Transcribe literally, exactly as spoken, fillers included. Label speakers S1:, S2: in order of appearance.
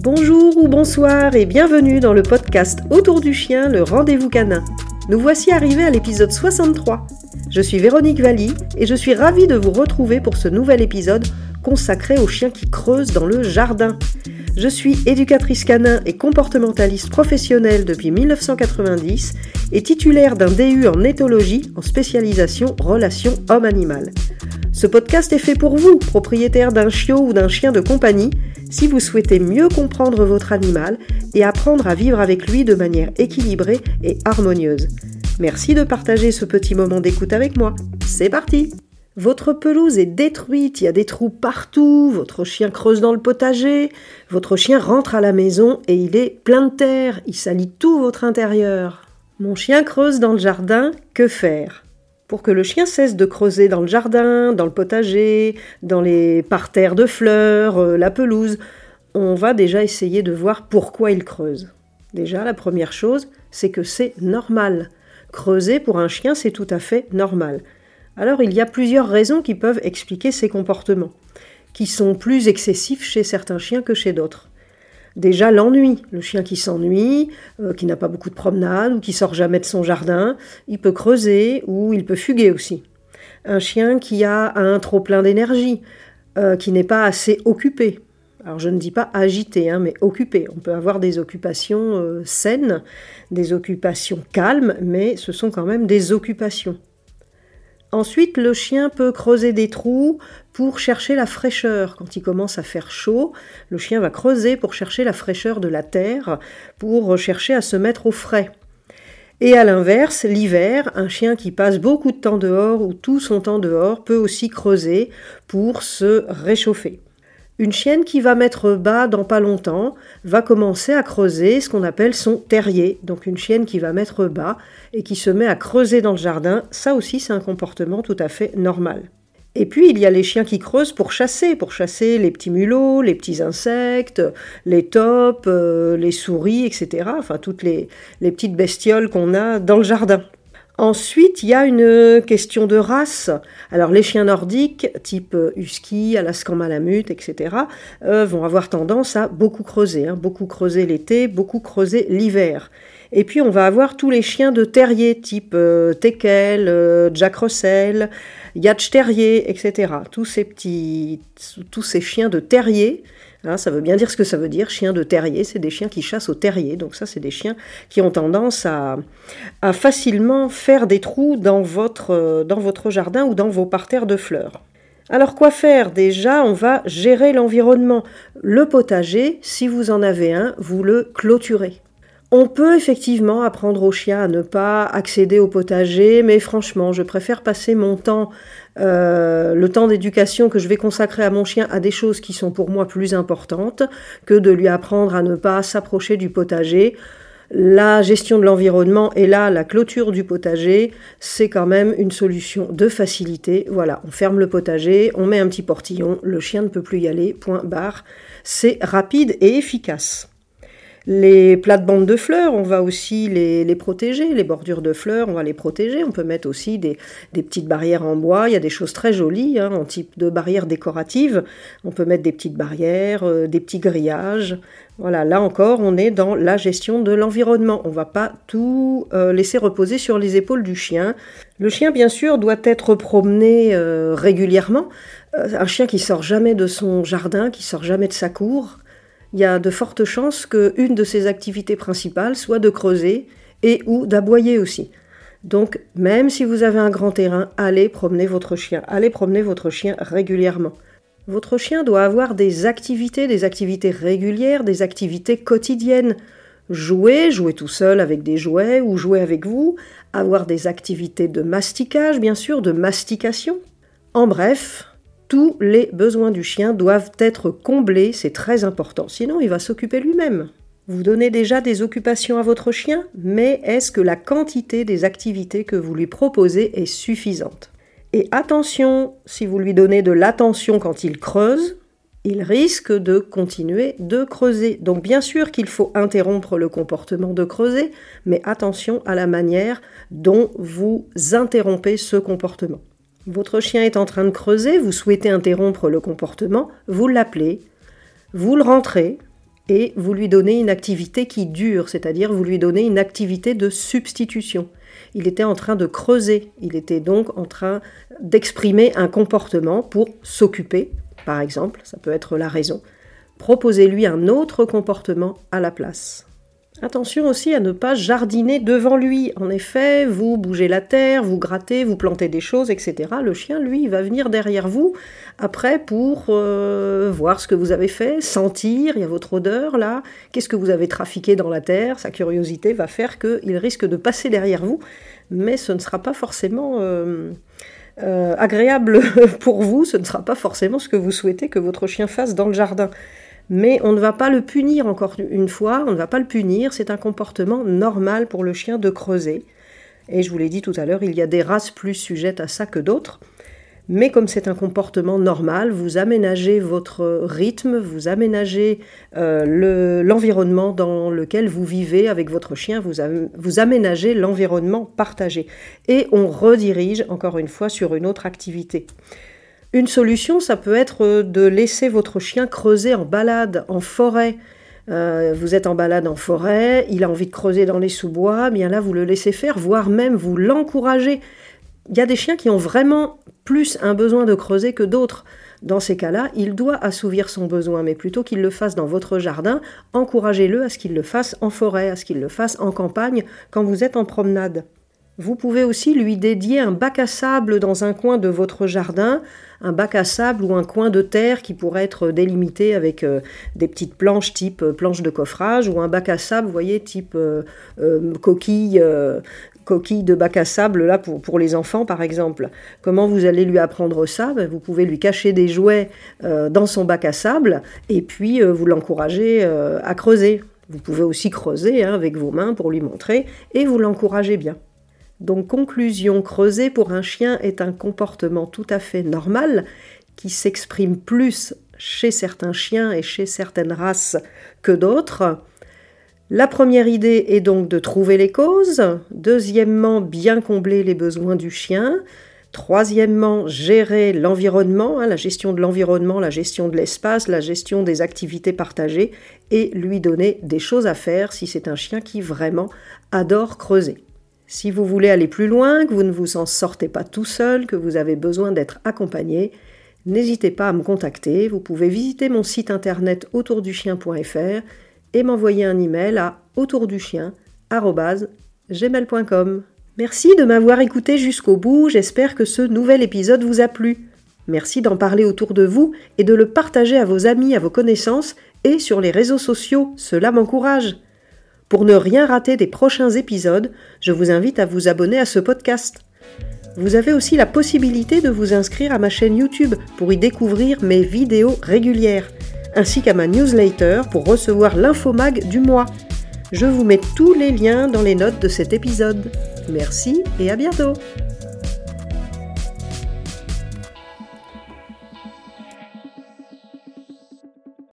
S1: Bonjour ou bonsoir et bienvenue dans le podcast Autour du chien, le rendez-vous canin. Nous voici arrivés à l'épisode soixante-trois. Je suis Véronique Valli et je suis ravie de vous retrouver pour ce nouvel épisode consacré aux chiens qui creusent dans le jardin. Je suis éducatrice canin et comportementaliste professionnelle depuis dix-neuf cent quatre-vingt-dix et titulaire d'un D U en éthologie en spécialisation relation homme-animal. Ce podcast est fait pour vous, propriétaire d'un chiot ou d'un chien de compagnie, si vous souhaitez mieux comprendre votre animal et apprendre à vivre avec lui de manière équilibrée et harmonieuse. Merci de partager ce petit moment d'écoute avec moi. C'est parti! Votre pelouse est détruite, il y a des trous partout, votre chien creuse dans le potager, votre chien rentre à la maison et il est plein de terre, il salit tout votre intérieur. Mon chien creuse dans le jardin, que faire ? Pour que le chien cesse de creuser dans le jardin, dans le potager, dans les parterres de fleurs, euh, la pelouse, on va déjà essayer de voir pourquoi il creuse. Déjà, la première chose, c'est que c'est normal. Creuser pour un chien, c'est tout à fait normal. Alors, il y a plusieurs raisons qui peuvent expliquer ces comportements, qui sont plus excessifs chez certains chiens que chez d'autres. Déjà, l'ennui. Le chien qui s'ennuie, euh, qui n'a pas beaucoup de promenades ou qui sort jamais de son jardin, il peut creuser ou il peut fuguer aussi. Un chien qui a un trop plein d'énergie, euh, qui n'est pas assez occupé. Alors, je ne dis pas agité, hein, mais occupé. On peut avoir des occupations euh, saines, des occupations calmes, mais ce sont quand même des occupations. Ensuite, le chien peut creuser des trous pour chercher la fraîcheur. Quand il commence à faire chaud, le chien va creuser pour chercher la fraîcheur de la terre, pour chercher à se mettre au frais. Et à l'inverse, l'hiver, un chien qui passe beaucoup de temps dehors ou tout son temps dehors peut aussi creuser pour se réchauffer. Une chienne qui va mettre bas dans pas longtemps va commencer à creuser ce qu'on appelle son terrier. Donc une chienne qui va mettre bas et qui se met à creuser dans le jardin, ça aussi c'est un comportement tout à fait normal. Et puis il y a les chiens qui creusent pour chasser, pour chasser les petits mulots, les petits insectes, les taupes, euh, les souris, et cetera. Enfin toutes les, les petites bestioles qu'on a dans le jardin. Ensuite, il y a une question de race. Alors, les chiens nordiques, type husky, alaskan malamute, et cetera, euh, vont avoir tendance à beaucoup creuser, hein, beaucoup creuser l'été, beaucoup creuser l'hiver. Et puis, on va avoir tous les chiens de terrier, type euh, teckel, euh, Jack Russell, Yacht Terrier, et cetera. Tous ces petits, tous ces chiens de terrier. Hein, ça veut bien dire ce que ça veut dire, chien de terrier, c'est des chiens qui chassent au terrier, donc ça c'est des chiens qui ont tendance à, à facilement faire des trous dans votre, dans votre jardin ou dans vos parterres de fleurs. Alors quoi faire ? Déjà, on va gérer l'environnement. Le potager, si vous en avez un, vous le clôturez. On peut effectivement apprendre au chien à ne pas accéder au potager, mais franchement, je préfère passer mon temps, euh, le temps d'éducation que je vais consacrer à mon chien à des choses qui sont pour moi plus importantes que de lui apprendre à ne pas s'approcher du potager. La gestion de l'environnement et là, la clôture du potager, c'est quand même une solution de facilité. Voilà, on ferme le potager, on met un petit portillon, le chien ne peut plus y aller, point barre. C'est rapide et efficace. Les plates-bandes de fleurs, on va aussi les, les protéger. Les bordures de fleurs, on va les protéger. On peut mettre aussi des, des petites barrières en bois. Il y a des choses très jolies, hein, en type de barrières décoratives. On peut mettre des petites barrières, euh, des petits grillages. Voilà, là encore, on est dans la gestion de l'environnement. On ne va pas tout euh, laisser reposer sur les épaules du chien. Le chien, bien sûr, doit être promené euh, régulièrement. Euh, un chien qui sort jamais de son jardin, qui sort jamais de sa cour, il y a de fortes chances qu'une de ses activités principales soit de creuser et ou d'aboyer aussi. Donc, même si vous avez un grand terrain, allez promener votre chien. Allez promener votre chien régulièrement. Votre chien doit avoir des activités, des activités régulières, des activités quotidiennes. Jouer, jouer tout seul avec des jouets ou jouer avec vous. Avoir des activités de masticage, bien sûr, de mastication. En bref, tous les besoins du chien doivent être comblés, c'est très important, sinon il va s'occuper lui-même. Vous donnez déjà des occupations à votre chien, mais est-ce que la quantité des activités que vous lui proposez est suffisante ? Et attention, si vous lui donnez de l'attention quand il creuse, il risque de continuer de creuser. Donc bien sûr qu'il faut interrompre le comportement de creuser, mais attention à la manière dont vous interrompez ce comportement. Votre chien est en train de creuser, vous souhaitez interrompre le comportement, vous l'appelez, vous le rentrez Et vous lui donnez une activité qui dure, c'est-à-dire vous lui donnez une activité de substitution. Il était en train de creuser, il était donc en train d'exprimer un comportement pour s'occuper, par exemple, ça peut être la raison. Proposez-lui un autre comportement à la place. Attention aussi à ne pas jardiner devant lui. En effet, vous bougez la terre, vous grattez, vous plantez des choses, et cetera. Le chien, lui, il va venir derrière vous après pour euh, voir ce que vous avez fait, sentir, il y a votre odeur là, qu'est-ce que vous avez trafiqué dans la terre. Sa curiosité va faire qu'il risque de passer derrière vous, mais ce ne sera pas forcément euh, euh, agréable pour vous, ce ne sera pas forcément ce que vous souhaitez que votre chien fasse dans le jardin. Mais on ne va pas le punir encore une fois, on ne va pas le punir, c'est un comportement normal pour le chien de creuser. Et je vous l'ai dit tout à l'heure, il y a des races plus sujettes à ça que d'autres. Mais comme c'est un comportement normal, vous aménagez votre rythme, vous aménagez euh, le, l'environnement dans lequel vous vivez avec votre chien, vous, am- vous aménagez l'environnement partagé. Et on redirige encore une fois sur une autre activité. Une solution, ça peut être de laisser votre chien creuser en balade, en forêt. Euh, vous êtes en balade en forêt, il a envie de creuser dans les sous-bois, bien là vous le laissez faire, voire même vous l'encouragez. Il y a des chiens qui ont vraiment plus un besoin de creuser que d'autres. Dans ces cas-là, il doit assouvir son besoin, mais plutôt qu'il le fasse dans votre jardin, encouragez-le à ce qu'il le fasse en forêt, à ce qu'il le fasse en campagne quand vous êtes en promenade. Vous pouvez aussi lui dédier un bac à sable dans un coin de votre jardin, un bac à sable ou un coin de terre qui pourrait être délimité avec euh, des petites planches type euh, planche de coffrage, ou un bac à sable, vous voyez, type euh, euh, coquille, euh, coquille de bac à sable là pour, pour les enfants par exemple. Comment vous allez lui apprendre ça ? Ben, vous pouvez lui cacher des jouets euh, dans son bac à sable et puis euh, vous l'encouragez euh, à creuser. Vous pouvez aussi creuser hein, avec vos mains pour lui montrer et vous l'encouragez bien. Donc, conclusion, creuser pour un chien est un comportement tout à fait normal qui s'exprime plus chez certains chiens et chez certaines races que d'autres. La première idée est donc de trouver les causes. Deuxièmement, bien combler les besoins du chien. Troisièmement, gérer l'environnement, hein, la gestion de l'environnement, la gestion de l'espace, la gestion des activités partagées et lui donner des choses à faire si c'est un chien qui vraiment adore creuser. Si vous voulez aller plus loin, que vous ne vous en sortez pas tout seul, que vous avez besoin d'être accompagné, n'hésitez pas à me contacter. Vous pouvez visiter mon site internet autour du chien point f r et m'envoyer un email à autourduchien arobase gmail point com. Merci de m'avoir écouté jusqu'au bout, j'espère que ce nouvel épisode vous a plu. Merci d'en parler autour de vous et de le partager à vos amis, à vos connaissances et sur les réseaux sociaux, cela m'encourage. Pour ne rien rater des prochains épisodes, je vous invite à vous abonner à ce podcast. Vous avez aussi la possibilité de vous inscrire à ma chaîne YouTube pour y découvrir mes vidéos régulières, ainsi qu'à ma newsletter pour recevoir l'infomag du mois. Je vous mets tous les liens dans les notes de cet épisode. Merci et à bientôt!